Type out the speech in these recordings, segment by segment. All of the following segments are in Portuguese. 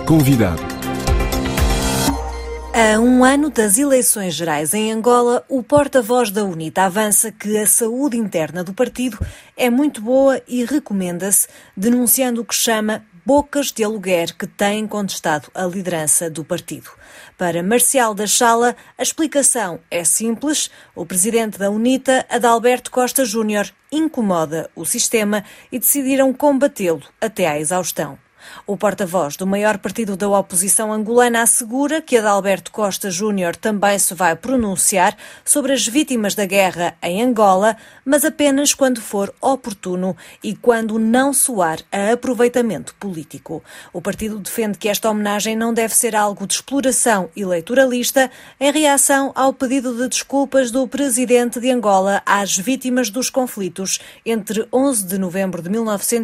Convidado. A um ano das eleições gerais em Angola, o porta-voz da UNITA avança que a saúde interna do partido é muito boa e recomenda-se, denunciando o que chama bocas de aluguer que têm contestado a liderança do partido. Para Marcial da Chala, a explicação é simples. O presidente da UNITA, Adalberto Costa Júnior, incomoda o sistema e decidiram combatê-lo até à exaustão. O porta-voz do maior partido da oposição angolana assegura que Adalberto Costa Júnior também se vai pronunciar sobre as vítimas da guerra em Angola, mas apenas quando for oportuno e quando não soar a aproveitamento político. O partido defende que esta homenagem não deve ser algo de exploração eleitoralista, em reação ao pedido de desculpas do presidente de Angola às vítimas dos conflitos entre 11 de novembro de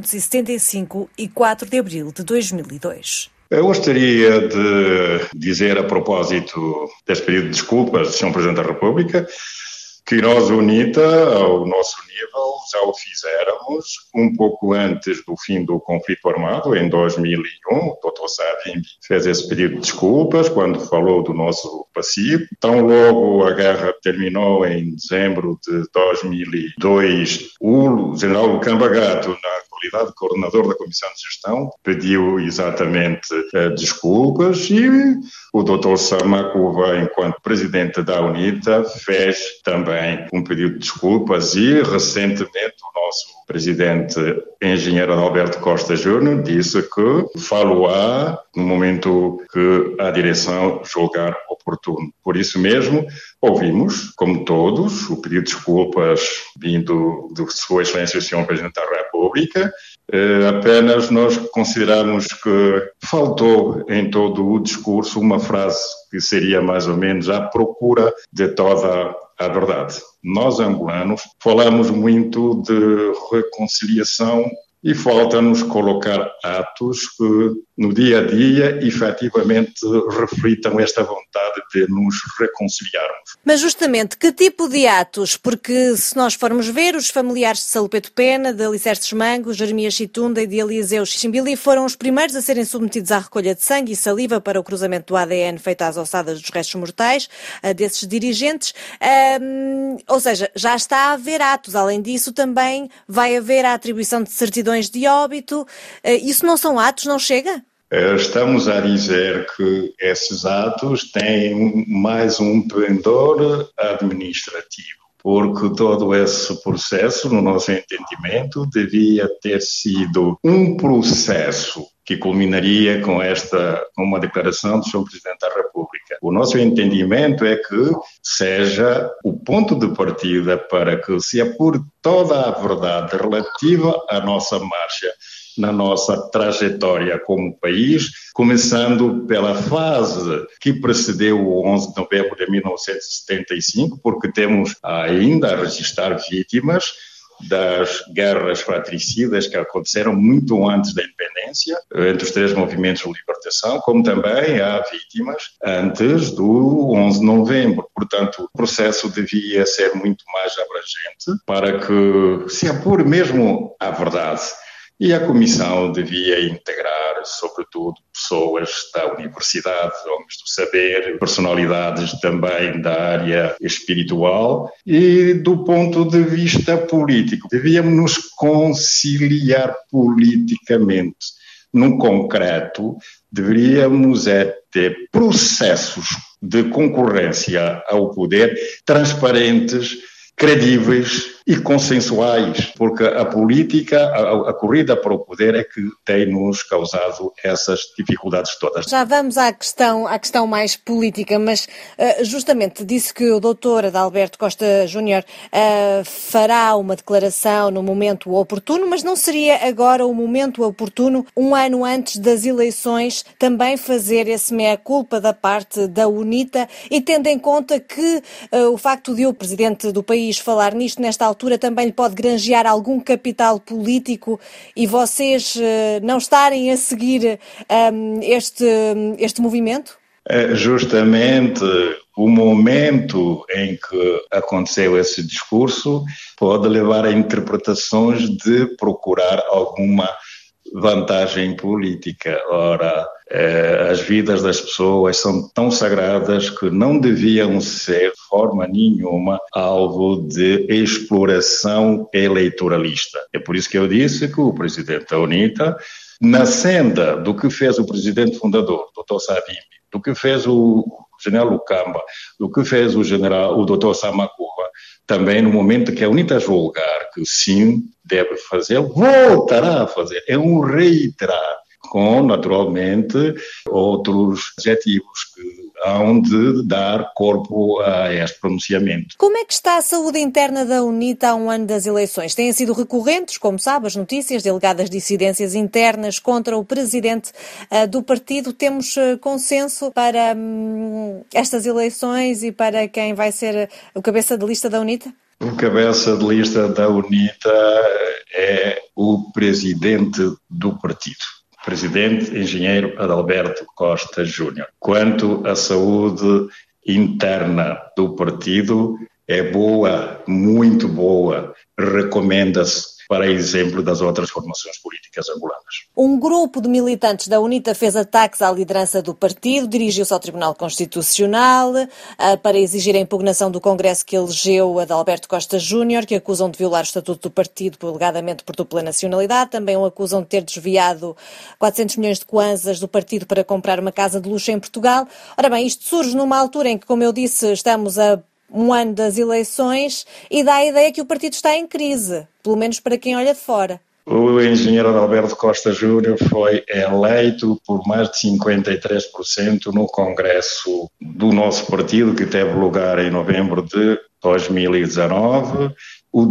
1975 e 4 de abril de 2002. Eu gostaria de dizer, a propósito deste pedido de desculpas do Sr. Presidente da República, que nós, UNITA, ao nosso nível, já o fizéramos um pouco antes do fim do conflito armado, em 2001. O Dr. Savimbi fez esse pedido de desculpas quando falou do nosso passivo. Tão logo a guerra terminou em dezembro de 2002, o general Lucamba Gato, na qualidade de coordenador da Comissão de Gestão, pediu exatamente desculpas e o Dr. Samakuva, enquanto presidente da UNITA, fez também um pedido de desculpas e, recentemente, o nosso presidente, engenheiro Adalberto Costa Júnior, disse que falo-á no momento que a direção julgar oportuno. Por isso mesmo, ouvimos, como todos, o pedido de desculpas vindo de Sua Excelência o Sr. Presidente da República. Apenas nós consideramos que faltou em todo o discurso uma frase que seria mais ou menos à procura de toda a verdade. Nós, angolanos, falamos muito de reconciliação e falta-nos colocar atos que, no dia a dia, efetivamente reflitam esta vontade de nos reconciliarmos. Mas justamente, que tipo de atos? Porque se nós formos ver, os familiares de Salupeto Pena, de Alicerces Mango, Jeremias Chitunda e de Eliseu Xiximbili foram os primeiros a serem submetidos à recolha de sangue e saliva para o cruzamento do ADN feito às ossadas dos restos mortais desses dirigentes. Ou seja, já está a haver atos. Além disso, também vai haver a atribuição de certidões de óbito. Isso não são atos? Não chega? Estamos a dizer que esses atos têm mais um pendor administrativo, porque todo esse processo, no nosso entendimento, devia ter sido um processo que culminaria com uma declaração do Sr. Presidente da República. O nosso entendimento é que seja o ponto de partida para que se apure toda a verdade relativa à nossa marcha, na nossa trajetória como país, começando pela fase que precedeu o 11 de novembro de 1975, porque temos ainda a registrar vítimas das guerras fratricidas que aconteceram muito antes da independência, entre os três movimentos de libertação, como também há vítimas antes do 11 de novembro. Portanto, o processo devia ser muito mais abrangente para que se apure mesmo a verdade. E a Comissão devia integrar, sobretudo, pessoas da universidade, homens do saber, personalidades também da área espiritual e do ponto de vista político. Devíamos nos conciliar politicamente. No concreto, deveríamos ter processos de concorrência ao poder transparentes, credíveis e consensuais, porque a política, a corrida para o poder é que tem-nos causado essas dificuldades todas. Já vamos à questão mais política, mas justamente disse que o doutor Adalberto Costa Júnior fará uma declaração no momento oportuno, mas não seria agora o momento oportuno, um ano antes das eleições, também fazer esse meia-culpa da parte da UNITA e tendo em conta que o facto de o presidente do país falar nisto nesta altura também lhe pode granjear algum capital político e vocês não estarem a seguir este movimento? Justamente o momento em que aconteceu esse discurso pode levar a interpretações de procurar alguma vantagem política. Ora, as vidas das pessoas são tão sagradas que não deviam ser, de forma nenhuma, alvo de exploração eleitoralista. É por isso que eu disse que o presidente da UNITA, na senda do que fez o presidente fundador, Dr. Savimbi, do que fez o general Lukamba, do que fez o Dr. Samakuva, também no momento que a UNITA julgar que sim, deve fazer, voltará a fazer. É um reiterar, com, naturalmente, outros adjetivos que hão de dar corpo a este pronunciamento. Como é que está a saúde interna da UNITA há um ano das eleições? Têm sido recorrentes, como sabe, as notícias de alegadas dissidências internas contra o presidente do partido. Temos consenso para estas eleições e para quem vai ser o cabeça de lista da UNITA? O cabeça de lista da UNITA é o presidente do partido. Presidente Engenheiro Adalberto Costa Júnior. Quanto à saúde interna do partido, é boa, muito boa, recomenda-se para exemplo das outras formações políticas angolanas. Um grupo de militantes da UNITA fez ataques à liderança do partido, dirigiu-se ao Tribunal Constitucional para exigir a impugnação do Congresso que elegeu Adalberto Costa Júnior, que acusam de violar o Estatuto do partido, alegadamente por dupla nacionalidade. Também o acusam de ter desviado 400 milhões de kwanzas do partido para comprar uma casa de luxo em Portugal. Ora bem, isto surge numa altura em que, como eu disse, estamos a um ano das eleições e dá a ideia que o partido está em crise, pelo menos para quem olha de fora. O engenheiro Adalberto Costa Júnior foi eleito por mais de 53% no Congresso do nosso partido, que teve lugar em novembro de 2019, o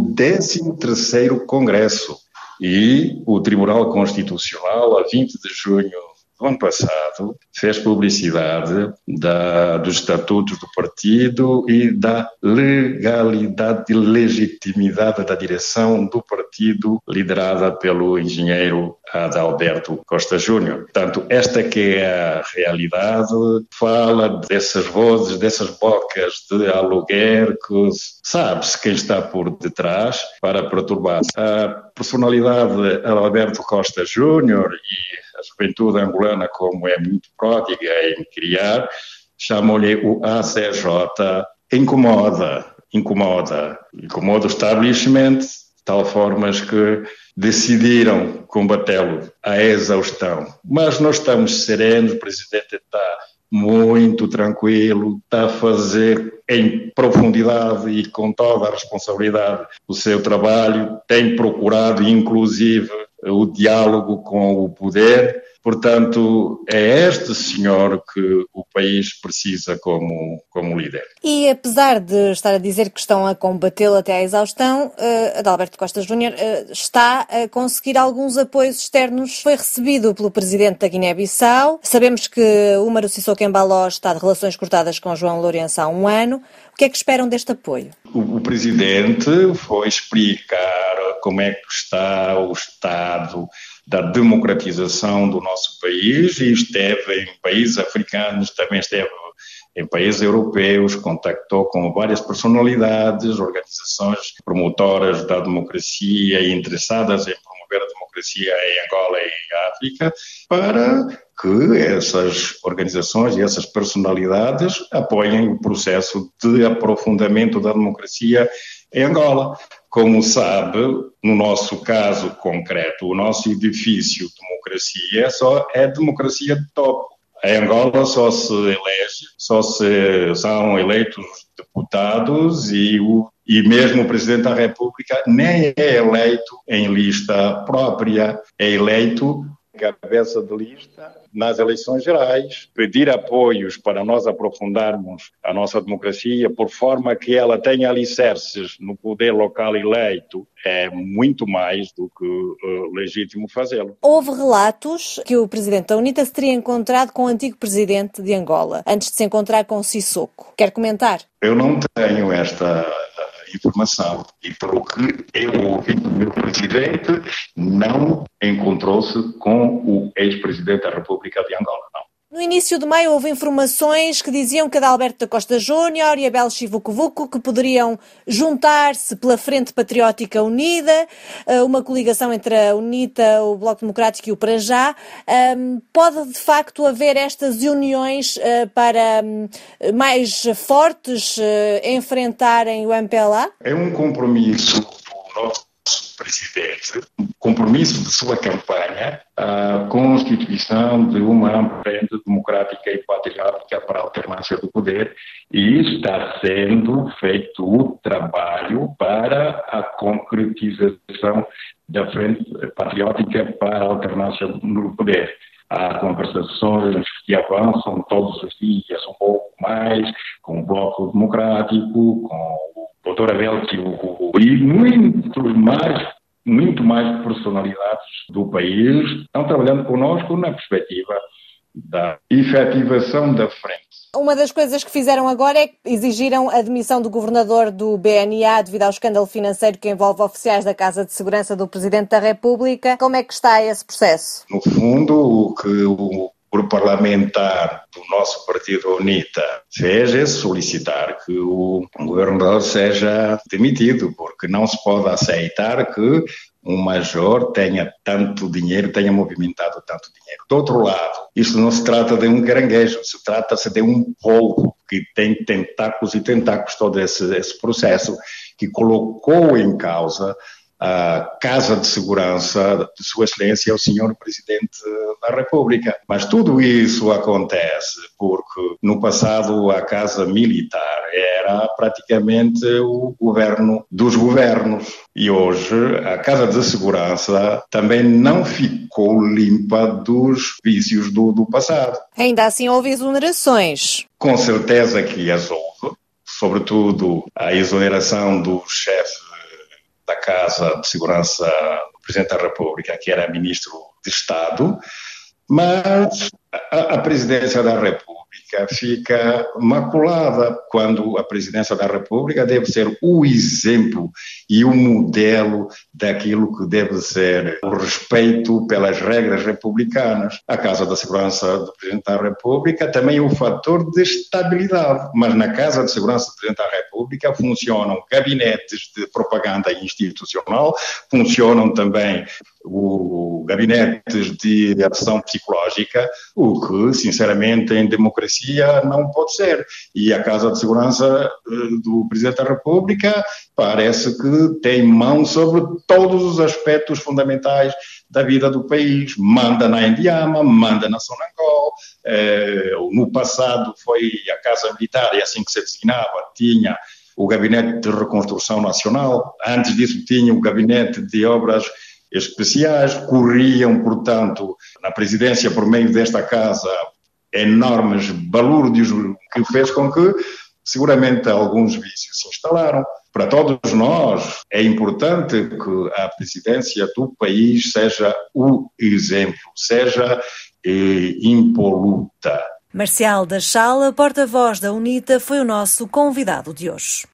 13º Congresso. E o Tribunal Constitucional, a 20 de junho do ano passado, fez publicidade dos estatutos do partido e da legalidade e legitimidade da direção do partido liderada pelo engenheiro Adalberto Costa Júnior. Portanto, esta que é a realidade, fala dessas vozes, dessas bocas de aluguer que sabe-se quem está por detrás para perturbar. A personalidade Adalberto Costa Júnior e a juventude angolana, como é muito pródiga em criar, chamam-lhe o ACJ, incomoda o establishment, de tal forma que decidiram combatê-lo à exaustão. Mas nós estamos serenos, o presidente está muito tranquilo, está a fazer em profundidade e com toda a responsabilidade o seu trabalho, tem procurado inclusive o diálogo com o poder. Portanto, é este senhor que o país precisa como líder. E apesar de estar a dizer que estão a combatê-lo até à exaustão, Adalberto Costa Júnior está a conseguir alguns apoios externos. Foi recebido pelo presidente da Guiné-Bissau. Sabemos que o Umaru Sissoko Embaló está de relações cortadas com João Lourenço há um ano. O que é que esperam deste apoio? O presidente foi explicar como é que está o estado da democratização do nosso país e esteve em países africanos, também esteve em países europeus, contactou com várias personalidades, organizações promotoras da democracia e interessadas em promover a democracia em Angola e em África, para que essas organizações e essas personalidades apoiem o processo de aprofundamento da democracia em Angola. Como sabe, no nosso caso concreto, o nosso edifício de democracia é democracia de topo. Em Angola são eleitos deputados e mesmo o Presidente da República nem é eleito em lista própria, é eleito cabeça de lista nas eleições gerais. Pedir apoios para nós aprofundarmos a nossa democracia por forma que ela tenha alicerces no poder local eleito é muito mais do que legítimo fazê-lo. Houve relatos que o presidente da UNITA se teria encontrado com o antigo presidente de Angola, antes de se encontrar com Sissoko. Quer comentar? Eu não tenho esta informação e pelo que eu ouvi do meu presidente, não encontrou-se com o ex-presidente da República de Angola, não. No início de maio houve informações que diziam que Adalberto da Costa Júnior e Abel Chivucovuco que poderiam juntar-se pela Frente Patriótica Unida, uma coligação entre a UNITA, o Bloco Democrático e o Para Já. Pode de facto haver estas uniões para mais fortes enfrentarem o MPLA? É um compromisso do nosso presidente, compromisso de sua campanha, a constituição de uma ampla frente democrática e patriótica para a alternância do poder, e está sendo feito o trabalho para a concretização da frente patriótica para a alternância do poder. Há conversações que avançam todos os dias um pouco mais com o Bloco Democrático, com o Dr. Abel e muito mais personalidades do país estão trabalhando conosco na perspectiva da efetivação da frente. Uma das coisas que fizeram agora é que exigiram a demissão do governador do BNA devido ao escândalo financeiro que envolve oficiais da Casa de Segurança do Presidente da República. Como é que está esse processo? No fundo, o que o grupo parlamentar do nosso partido UNITA fez é solicitar que o governador seja demitido, porque não se pode aceitar que um major tenha tanto dinheiro, tenha movimentado tanto dinheiro. Do outro lado, isto não se trata de um caranguejo, se trata-se de um polvo que tem tentáculos e tentáculos todo esse processo que colocou em causa a Casa de Segurança de Sua Excelência, o Senhor Presidente da República. Mas tudo isso acontece porque, no passado, a Casa Militar era praticamente o governo dos governos. E hoje, a Casa de Segurança também não ficou limpa dos vícios do passado. Ainda assim houve exonerações. Com certeza que as houve, sobretudo a exoneração do chefe da Casa de Segurança do Presidente da República, que era Ministro de Estado, mas a Presidência da República fica maculada quando a Presidência da República deve ser o exemplo e o modelo daquilo que deve ser o respeito pelas regras republicanas. A Casa da Segurança do Presidente da República também é um fator de estabilidade, mas na Casa de Segurança do Presidente da República funcionam gabinetes de propaganda institucional, funcionam também gabinetes de ação psicológica, o que, sinceramente, em democracia não pode ser. E a Casa de Segurança do Presidente da República parece que tem mão sobre todos os aspectos fundamentais da vida do país. Manda na Indiama, manda na Sonangol. No passado foi a Casa Militar, e assim que se designava, tinha o Gabinete de Reconstrução Nacional. Antes disso tinha o Gabinete de Obras Especiais. Corriam, portanto, na presidência, por meio desta casa, enormes balúrdios, que fez com que, seguramente, alguns vícios se instalaram. Para todos nós, é importante que a presidência do país seja o exemplo, seja impoluta. Marcial da Chala, porta-voz da UNITA, foi o nosso convidado de hoje.